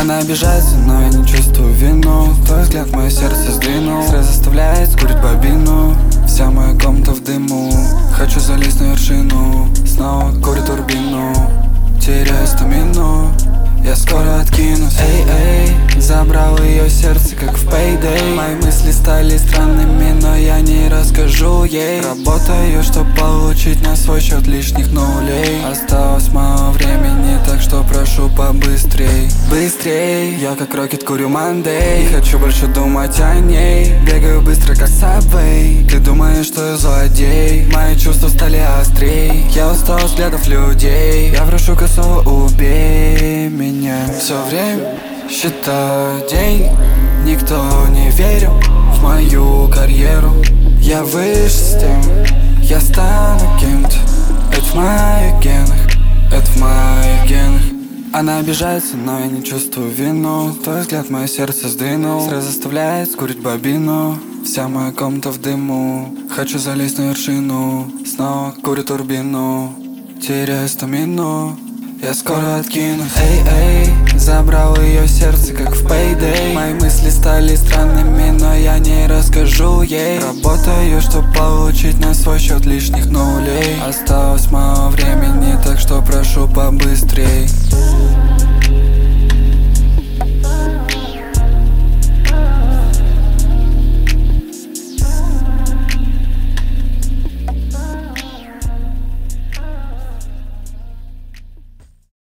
Она обижается, но я не чувствую вину. Твой взгляд мое сердце сдвинул, сразу заставляет скурить бобину. Вся моя комната в дыму, хочу залезть на вершину. Снова курю турбину, теряю стамину. Я скоро откинусь. Эй, забрал ее сердце, как в Payday. Мои мысли стали странными, но я не расскажу ей. Работаю, чтоб получить на свой счет лишних нулей. Осталось мало времени, так что прошу побыстрей. Быстрей, я как Рокет курю Monday. Не хочу больше думать о ней. Бегаю быстро, как Subway. Ты думаешь, что я злодей? Мои чувства стали острей. Я устал от взглядов людей. Я прошу косого, убей меня. Все время считаю деньги, никто не верил в мою карьеру. Я выше системы, я стану кем-то. Это в моих генах, это в моих генах. Она обижается, но я не чувствую вину. Твой взгляд мое сердце сдвинул, сразу заставляет скурить бобину. Вся моя комната в дыму, хочу залезть на вершину. Снова курю турбину, теряю стамину. Я скоро откинусь. Эй, забрал ее сердце, как в Payday. Мои мысли стали странными, но я не расскажу ей. Работаю, чтоб получить на свой счет лишних нулей. Осталось мало времени, так что прошу побыстрей.